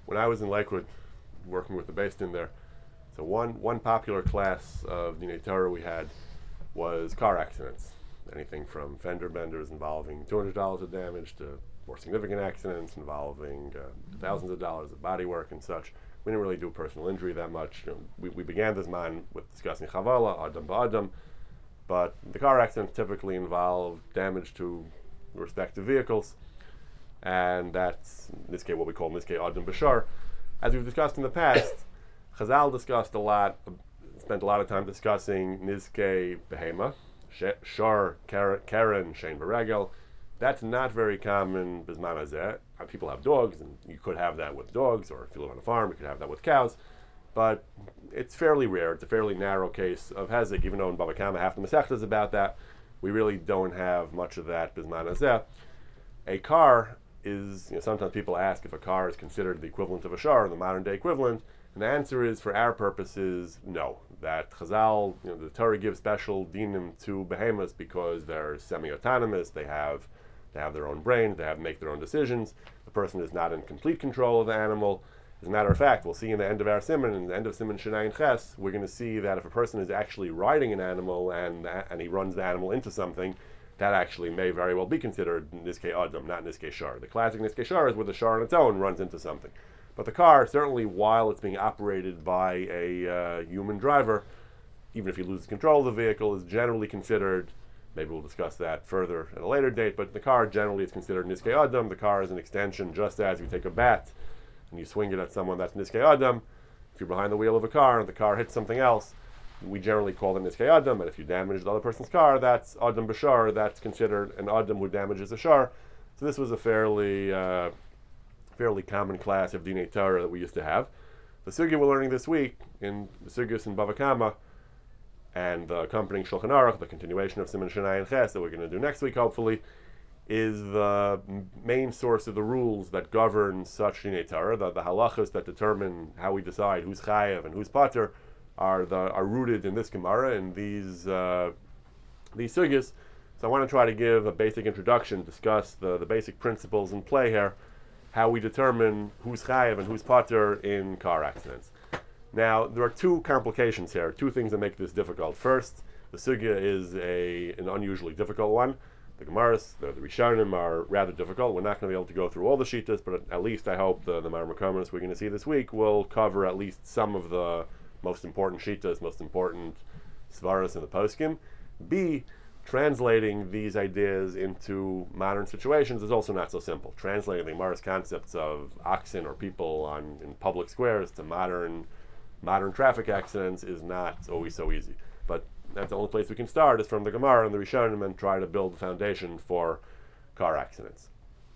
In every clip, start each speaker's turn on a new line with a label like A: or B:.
A: when I was in Lakewood, working with the based in there, so one popular class of Dinei Torah we had was car accidents. Anything from fender benders involving $200 of damage to more significant accidents involving thousands of dollars of body work and such. We didn't really do personal injury that much. We began this man with discussing chavala, adam ba'adam, but the car accidents typically involve damage to respective vehicles, and that's, in this case, what we call Nizkei Adam Bashar. As we've discussed in the past, Chazal discussed spent a lot of time discussing Nizkei Behema, Shar, Karen, Shein Beregel. That's not very common Bisman Hazeh. People have dogs, and you could have that with dogs, or if you live on a farm, you could have that with cows. But it's fairly rare. It's a fairly narrow case of Hezek, even though in Bava Kama half the Masechta is about that. We really don't have much of that Bisman Hazeh. A car is, sometimes people ask if a car is considered the equivalent of a shar, the modern day equivalent, and the answer is, for our purposes, no. That Chazal, the Torah gives special dinim to behemoths because they're semi-autonomous, they have their own brain, they make their own decisions. The person is not in complete control of the animal. As a matter of fact, we'll see in the end of our Siman, in the end of Siman Shinayin Ches, we're going to see that if a person is actually riding an animal and he runs the animal into something, that actually may very well be considered Nizkei Adam, not Nizkei Shar. The classic Nizkei Shar is where the Shar on its own runs into something. But the car, certainly while it's being operated by a human driver, even if he loses control of the vehicle, is generally considered, maybe we'll discuss that further at a later date, but the car generally is considered Nizkei Adam. The car is an extension, just as you take a bat and you swing it at someone, that's Nizkei Adam. If you're behind the wheel of a car and the car hits something else, we generally call it Nizkei Adam, and if you damage the other person's car, that's Adam Bashar, that's considered an Adam who damages a Shar. So this was a fairly common class of Dinei Torah that we used to have. The sugya we're learning this week, in the sugyas in Bava Kama, and the accompanying Shulchan Aruch, the continuation of Siman Shinayin Ches that we're going to do next week, hopefully, is the main source of the rules that govern such Dinei Torah. The halachas that determine how we decide who's chayav and who's pater are rooted in this Gemara, in these sugyas. So I want to try to give a basic introduction, discuss the basic principles in play here, how we determine who's chayav and who's pater in car accidents. Now, there are two complications here, two things that make this difficult. First, the sugya is an unusually difficult one. The Gemaras, the Rishonim are rather difficult. We're not going to be able to go through all the shittas, but at least I hope the Marmakomas we're going to see this week will cover at least some of the most important shittas, most important svaras in the poskim. B, translating these ideas into modern situations is also not so simple. Translating the Gemara's concepts of oxen or people in public squares to modern traffic accidents is not always so easy. But that's the only place we can start, is from the Gemara and the Rishonim, and try to build the foundation for car accidents.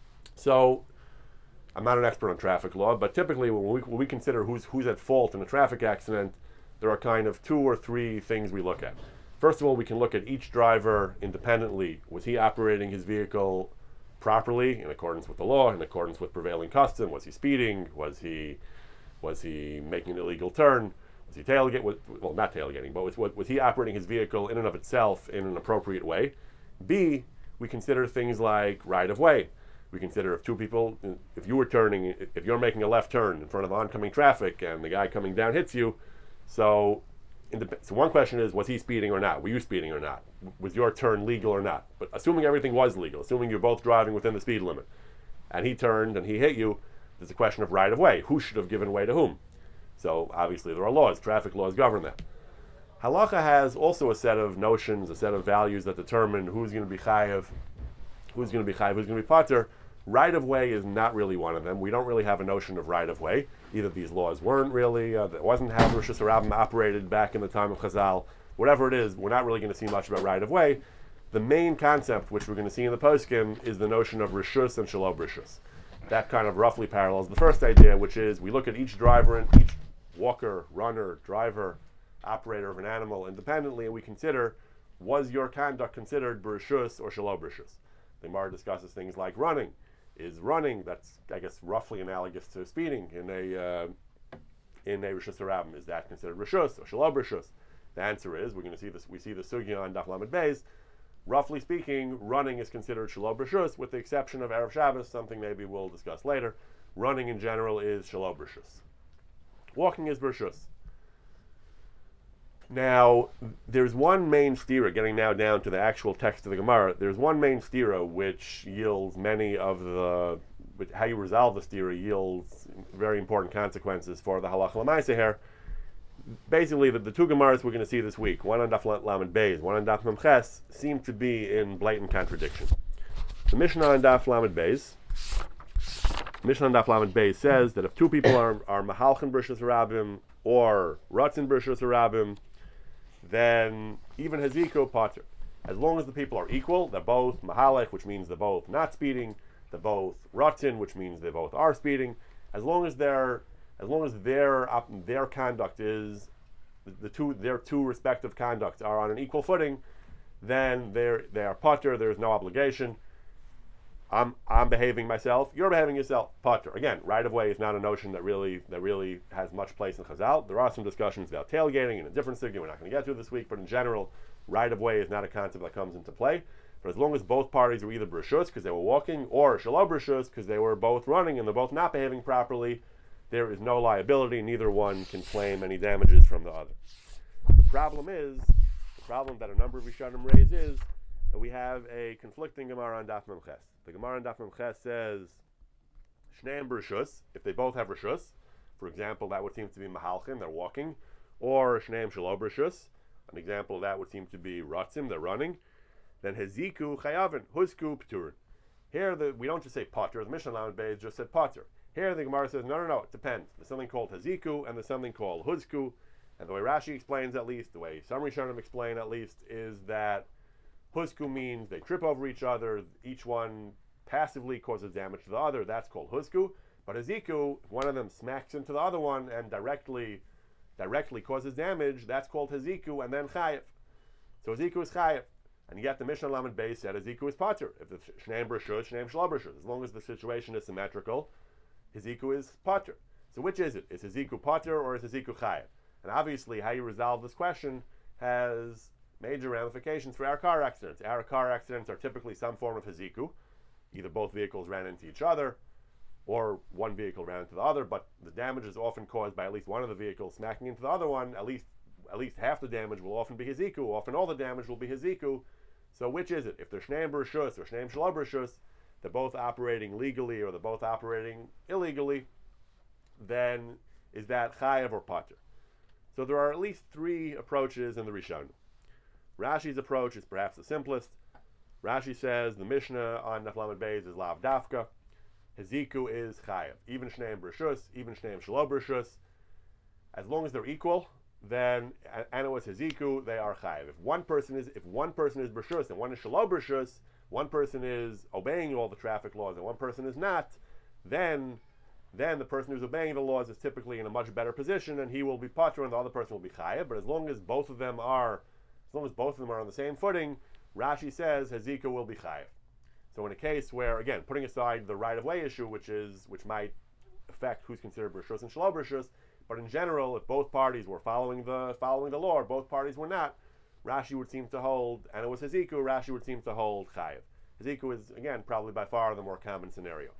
A: So, I'm not an expert on traffic law, but typically when we consider who's at fault in a traffic accident, there are kind of two or three things we look at. First of all, we can look at each driver independently. Was he operating his vehicle properly, in accordance with the law, in accordance with prevailing custom? Was he speeding? Was he making an illegal turn? Was he tailgating? Well, not tailgating, but was he operating his vehicle in and of itself in an appropriate way? B, we consider things like right-of-way. We consider if two people, if you're making a left turn in front of oncoming traffic and the guy coming down hits you, so one question is, was he speeding or not? Were you speeding or not? Was your turn legal or not? But assuming everything was legal, assuming you're both driving within the speed limit, and he turned and he hit you, there's a question of right-of-way. Who should have given way to whom? So obviously there are laws, traffic laws govern that. Halacha has also a set of notions, a set of values that determine who's going to be chayav, who's going to be pater. Right-of-way is not really one of them. We don't really have a notion of right-of-way. Either these laws weren't really, that wasn't how Rosh Hashanah operated back in the time of Chazal. Whatever it is, we're not really going to see much about right-of-way. The main concept, which we're going to see in the poskim, is the notion of rishus and shelo rishus. That kind of roughly parallels the first idea, which is we look at each driver and each walker, runner, driver, operator of an animal independently, and we consider, was your conduct considered b'rishus or shelo b'rishus? The Gemara discusses things like running. Is running, that's, I guess, roughly analogous to speeding in a Rishus Harabim. Is that considered Rishus or Shelo Rishus? The answer is, we're going to see this. We see the sugya on Daf Lamed Beis. Roughly speaking, running is considered Shelo Rishus, with the exception of Erev Shabbos, something maybe we'll discuss later. Running in general is shelo b'reshus. Walking is b'reshus. Now, there's one main stira, getting now down to the actual text of the Gemara, there's one main stira which yields many of the, how you resolve the stira yields very important consequences for the halacha l'maaseh here. Basically, the two Gemaras we're going to see this week, one on Daf Lamed Beis, one on Daf Mem Ches, seem to be in blatant contradiction. The Mishnah on Daf Lamed Beis, says that if two people are Mahalchin B'Reshus Rabim or Ratzin B'Reshus Rabim, then even Haziko Pater. As long as the people are equal, they're both Mahalech, which means they're both not speeding, they're both Ratzin, which means they both are speeding. As long as their conduct is their two respective conducts are on an equal footing, then they are Pater. There is no obligation. I'm behaving myself, you're behaving yourself, Pater. Again, right of way is not a notion that really has much place in Chazal. There are some discussions about tailgating in a different sugya we're not going to get to this week, but in general, right of way is not a concept that comes into play. But as long as both parties were either b'reshus because they were walking, or shelo b'reshus because they were both running and they're both not behaving properly, there is no liability. Neither one can claim any damages from the other. The problem that a number of Rishonim raise is that we have a conflicting Gemara on Daf Mem Ches. The Gemara on Daf Mem Ches says Shneim b'reshus, if they both have reshus. For example, that would seem to be Mahalchin, they're walking, or Shneim shelo b'reshus. An example of that would seem to be Ratzim, they're running. Then Heziku chayavin, husku p'turin. Here we don't just say Pater, the Mishnah Lamed Beis just said Pater. Here the Gemara says, no, it depends. There's something called Haziku and there's something called Huzku. And the way Rashi explains, at least, the way some Rishonim explain, at least, is that Huzku means they trip over each other, each one passively causes damage to the other, that's called Huzku. But Haziku, if one of them smacks into the other one and directly causes damage, that's called Haziku and then Chayev. So Haziku is Chayev. And yet the Mishnah Lamed Beis said Haziku is Pater. If it's Shneim b'reshus, Shneim shelo b'reshus. As long as the situation is symmetrical, Haziku is Pater. So which is it? Is Haziku Pater or is Haziku Chayev? And obviously how you resolve this question has major ramifications for our car accidents. Our car accidents are typically some form of Haziku. Either both vehicles ran into each other, or one vehicle ran into the other, but the damage is often caused by at least one of the vehicles smacking into the other one. At least half the damage will often be Haziku, often all the damage will be Haziku. So which is it? If they're Shneim b'reshus or Shneim shelo b'reshus, they're both operating legally or they're both operating illegally, then is that Chayev or Pater? So there are at least three approaches in the Rishonim. Rashi's approach is perhaps the simplest. Rashi says the Mishnah on Daf Lamed Beis is Lav Dafka. Haziku is Chayev. Even Shneim b'reshus, even Shneim shelo b'reshus. As long as they're equal, then and it was Haziku, they are Chayev. If one person is b'reshus and one is shelo b'reshus, one person is obeying all the traffic laws and one person is not, then the person who's obeying the laws is typically in a much better position and he will be Pater and the other person will be Chayev. But as long as both of them are on the same footing, Rashi says Haziku will be Chayev. So in a case where, again, putting aside the right-of-way issue, which might affect who's considered b'reshus and shelo b'reshus, but in general, if both parties were following the law, or both parties were not, Rashi would seem to hold, and it was Haziku, Rashi would seem to hold Chayev. Haziku is, again, probably by far the more common scenario.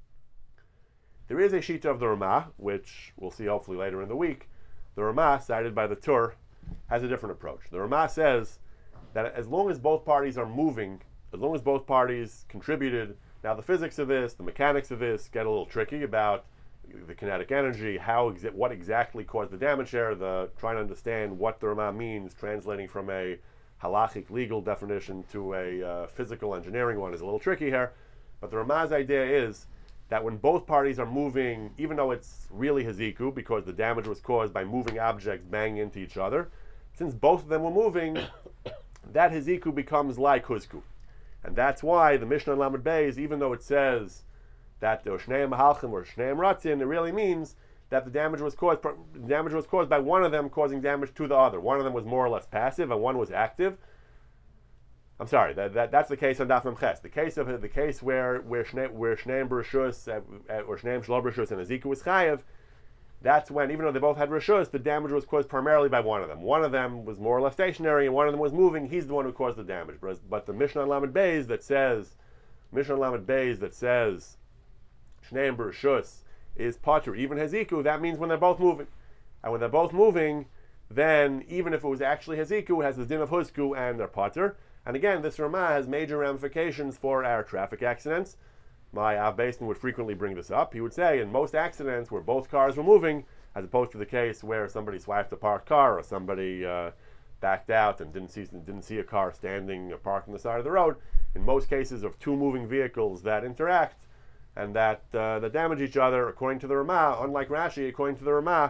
A: There is a Shita of the Ramah, which we'll see hopefully later in the week. The Ramah, cited by the Tur, has a different approach. The Ramah says that as long as both parties are moving, as long as both parties contributed, now the physics of this, the mechanics of this get a little tricky about the kinetic energy, what exactly caused the damage here, trying to understand what the Ramah means, translating from a halachic legal definition to a physical engineering one is a little tricky here. But the Ramah's idea is that when both parties are moving, even though it's really Haziku, because the damage was caused by moving objects banging into each other, since both of them were moving, that Haziku becomes like Huzku. And that's why the Mishnah Lamed Beis, even though it says that the Shneim Mahalchim or Shneim Ratzin, it really means that the damage was caused by one of them causing damage to the other. One of them was more or less passive, and one was active. I'm sorry, that's the case on Daf Mem Ches. The case where Shneim b'reshus or Shneim shelo b'reshus and Haziku was Chayev, that's when, even though they both had reshus, the damage was caused primarily by one of them. One of them was more or less stationary, and one of them was moving. He's the one who caused the damage. But the Mishnah Lamed Beis that says Shneim b'reshus is patur, even haziku. That means when they're both moving. And when they're both moving, then even if it was actually haziku, it has the din of husku and they're patur. And again, this Ramah has major ramifications for our traffic accidents. My Av Basin would frequently bring this up. He would say in most accidents where both cars were moving, as opposed to the case where somebody swiped a parked car or somebody backed out and didn't see a car standing or parked on the side of the road, in most cases of two moving vehicles that interact and that damage each other, according to the Ramah, unlike Rashi, according to the Ramah,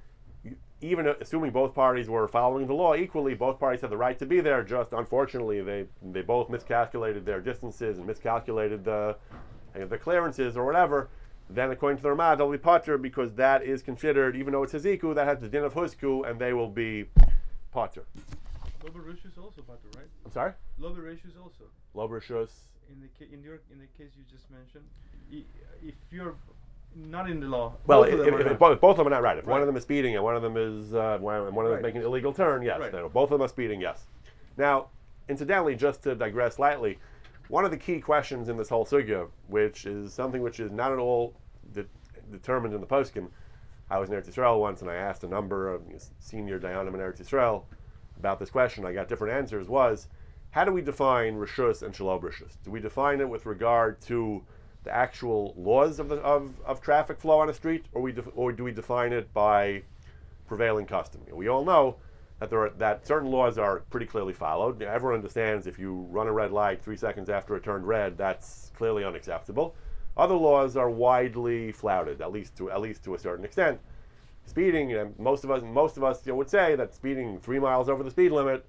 A: even assuming both parties were following the law equally, both parties had the right to be there. Just unfortunately, they both miscalculated their distances and miscalculated the clearances or whatever. Then according to the Ramah, they'll be patur because that is considered, even though it's haziku, that has the din of husku, and they will be patur.
B: Lo Berushus is also patur, right?
A: I'm sorry?
B: Lo Berushus also.
A: Lo Berushus.
B: In the case you just mentioned, if you're not in the law,
A: well,
B: if
A: both of them are not right. If one of them is speeding and one of them is one of them is making an illegal turn, yes, both of them are speeding, yes. Now, incidentally, just to digress slightly, one of the key questions in this whole sugya, which is something which is not at all determined in the poskim. I was in Eretz Yisrael once, and I asked a number of senior dayanim in Eretz Yisrael about this question. I got different answers. Was how do we define rishus and shalom rishus? Do we define it with regard to the actual laws of traffic flow on a street, or do we define it by prevailing custom? We all know that certain laws are pretty clearly followed. Everyone understands if you run a red light 3 seconds after it turned red, that's clearly unacceptable. Other laws are widely flouted, at least to a certain extent. Speeding, most of us would say that speeding 3 miles over the speed limit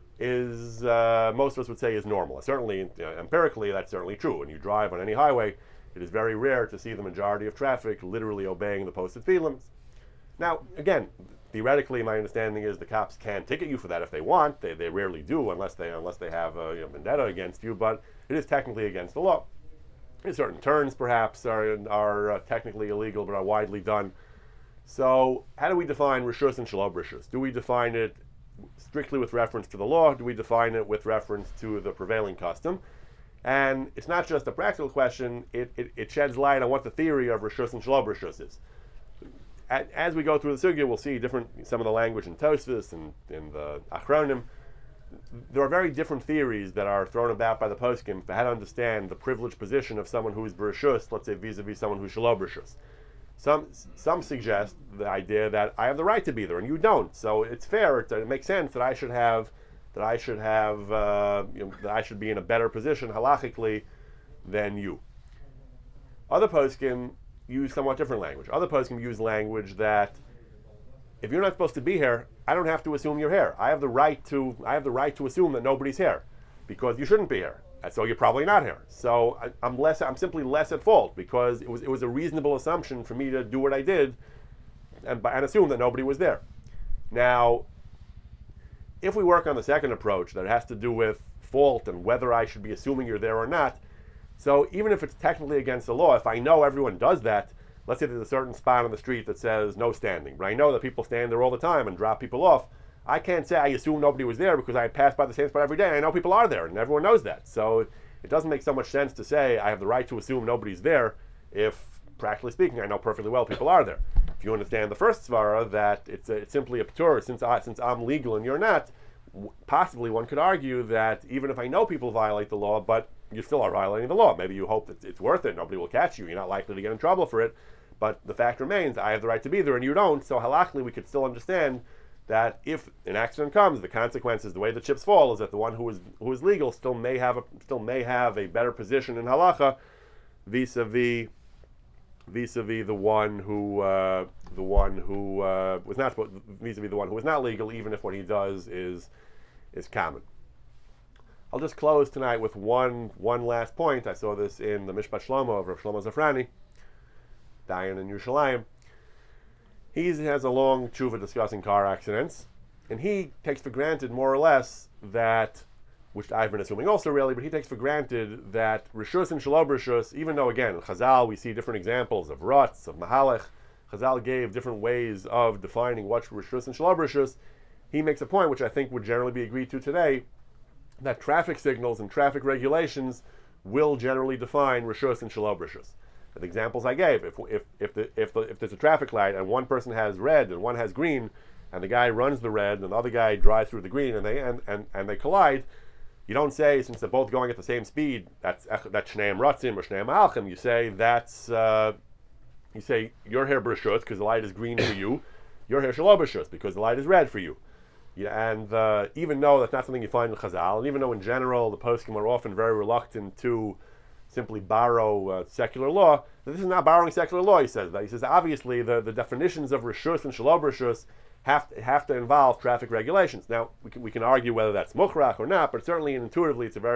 A: is most of us would say is normal. Certainly, empirically, that's certainly true. When you drive on any highway, it is very rare to see the majority of traffic literally obeying the posted speed limits. Now, again, theoretically, my understanding is the cops can ticket you for that if they want. They rarely do unless they have a vendetta against you. But it is technically against the law. Certain turns, perhaps, are technically illegal, but are widely done. So, how do we define rishus and shalom rishus? Do we define it strictly with reference to the law? Do we define it with reference to the prevailing custom? And it's not just a practical question, it sheds light on what the theory of rishus and shalom rishus is. As we go through the sugya, we'll see some of the language in Tosfos and in the Achronim. There are very different theories that are thrown about by the poskim for how to understand the privileged position of someone who is bereshus, let's say vis-a-vis someone who's shalom bereshus. Some suggest the idea that I have the right to be there and you don't, so it's fair. It makes sense that I should be in a better position halachically than you. Other poskim use somewhat different language. Other poskim use language that if you're not supposed to be here, I don't have to assume you're here. I have the right to assume that nobody's here because you shouldn't be here. And so you're probably not here. So I'm simply less at fault because it was a reasonable assumption for me to do what I did and assume that nobody was there. Now, if we work on the second approach that has to do with fault and whether I should be assuming you're there or not, so even if it's technically against the law, if I know everyone does that, let's say there's a certain spot on the street that says no standing, but I know that people stand there all the time and drop people off, I can't say I assume nobody was there because I pass by the same spot every day and I know people are there and everyone knows that. So it doesn't make so much sense to say I have the right to assume nobody's there if, practically speaking, I know perfectly well people are there. If you understand the first svara that it's simply a p'tur, since I'm legal and you're not, possibly one could argue that even if I know people violate the law, but you still are violating the law. Maybe you hope that it's worth it, nobody will catch you, you're not likely to get in trouble for it, but the fact remains, I have the right to be there and you don't, so halachically we could still understand that if an accident comes, the consequences, the way the chips fall, is that the one who is legal still may have a better position in halacha vis-a-vis the one who was not vis-a-vis the one who is not legal, even if what he does is common. I'll just close tonight with one last point. I saw this in the Mishpat Shlomo of Rav Shlomo Zafrani, Dayan in Yerushalayim. He has a long tshuva discussing car accidents, and he takes for granted, more or less, that, which I've been assuming also really, but he takes for granted that Rishus and Shalom Rishus, even though, again, in Chazal we see different examples of Rutz, of Mahalech, Chazal gave different ways of defining what's Rishus and Shalom Rishus, he makes a point, which I think would generally be agreed to today, that traffic signals and traffic regulations will generally define Rishus and Shalom Rishus. The examples I gave, if there's a traffic light and one person has red and one has green, and the guy runs the red and the other guy drives through the green and they collide, you don't say, since they're both going at the same speed, that's shneim ratzim or shneim alchim. You say you're here b'rishus because the light is green for you, you're here shelo b'rishus because the light is red for you. Yeah, and even though that's not something you find in Chazal, and even though in general the poskim are often very reluctant to simply borrow secular law, this is not borrowing secular law, he says. He says obviously the definitions of rishus and shelo b'rishus have to involve traffic regulations. Now we can argue whether that's mukhrach or not, but certainly and intuitively it's a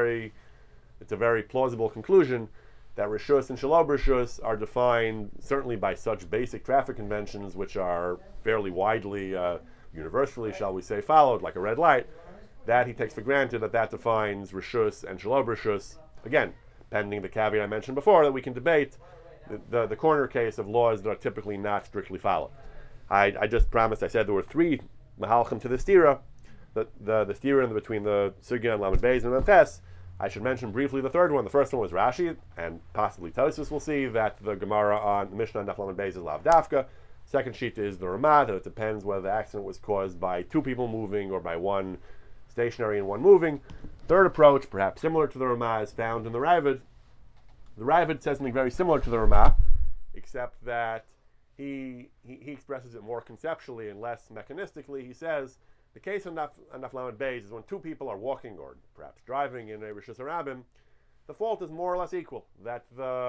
A: very plausible conclusion that rishus and shelo b'rishus are defined certainly by such basic traffic conventions which are fairly widely universally, shall we say, followed, like a red light, that he takes for granted that defines rishus and shelo b'rishus. Again, pending the caveat I mentioned before, that we can debate the corner case of laws that are typically not strictly followed. I just promised, I said there were three mahalchim to the stira, the stira between the sugya and lamed beis and memtes. I should mention briefly the third one. The first one was Rashi, and possibly Tosfos will see that the Gemara on the Mishnah on Daf lamed beis is lav dafka. Second sheet is the Ramah, that it depends whether the accident was caused by two people moving or by one stationary and one moving. Third approach, perhaps similar to the Ramah, is found in the Ravid. The Ravid says something very similar to the Ramah, except that he expresses it more conceptually and less mechanistically. He says the case on Daf lamed beis is when two people are walking or perhaps driving in a Rishus Harabim, the fault is more or less equal. That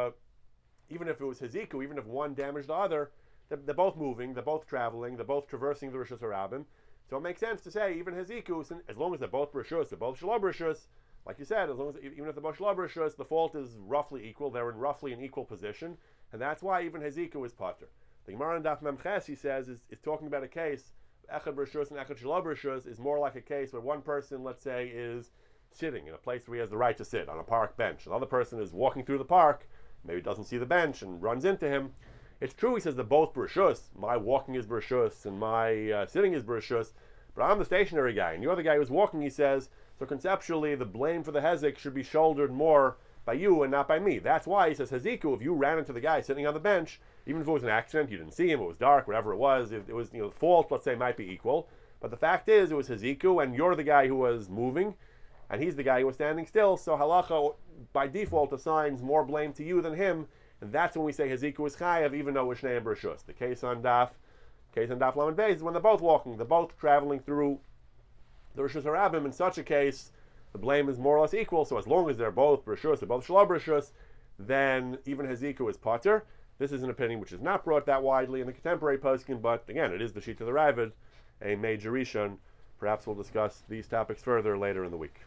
A: even if it was Hiziku, even if one damaged the other, they're both moving, they're both traveling, they're both traversing the Rishus Harabim. So it makes sense to say even Hiziku, as long as they're both Rishus, they're both Shelo b'rishus, like you said, even if they're both Shelo b'rishus, the fault is roughly equal. They're in roughly an equal position, and that's why even Hiziku is pater. The Gemara in Daf Memches, he says, is talking about a case, Echad b'rishus and Echad Shelo b'rishus is more like a case where one person, let's say, is sitting in a place where he has the right to sit, on a park bench. Another person is walking through the park, maybe doesn't see the bench and runs into him. It's true, he says, that both b'rishus, my walking is b'rishus and my sitting is b'rishus, but I'm the stationary guy, and you're the guy who's walking, he says, so conceptually the blame for the hezek should be shouldered more by you and not by me. That's why he says, Heziku, if you ran into the guy sitting on the bench, even if it was an accident, you didn't see him, it was dark, whatever it was, the fault, let's say, might be equal, but the fact is, it was Heziku, and you're the guy who was moving, and he's the guy who was standing still, so halacha, by default, assigns more blame to you than him, and that's when we say Heziku is chayav, even though it's shneim b'rishus. The case on Daf lamed beis is when they're both walking, they're both traveling through the Rishus Harabim. In such a case, the blame is more or less equal. So as long as they're both b'rishus, they're both shelo b'rishus, then even Heziku is pater. This is an opinion which is not brought that widely in the contemporary poskim, but again, it is the sheet of the Ravid, a major rishon. Perhaps we'll discuss these topics further later in the week.